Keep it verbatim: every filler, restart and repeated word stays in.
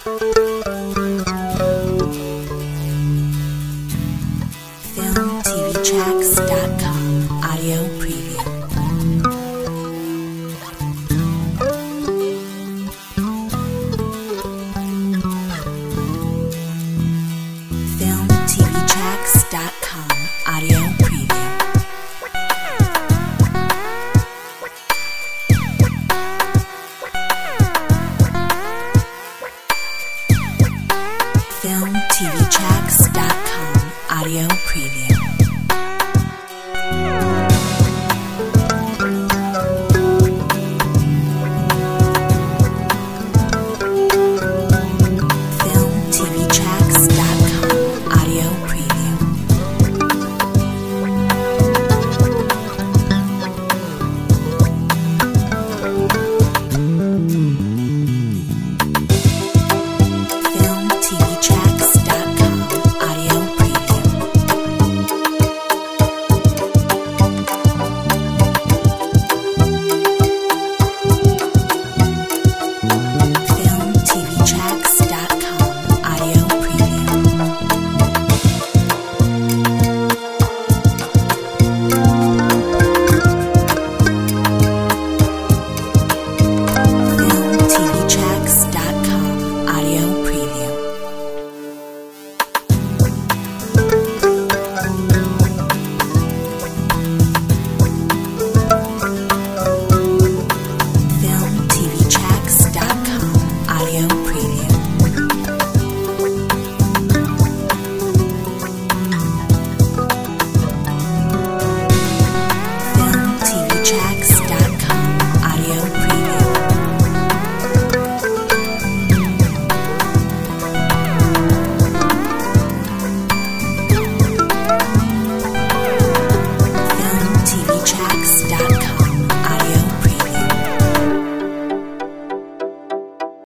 film t v tracks dot com audio preview. film t v tracks dot com audio preview. film t v tracks dot com audio preview. film t v tracks dot com audio preview. film t v tracks dot com audio preview. film t v tracks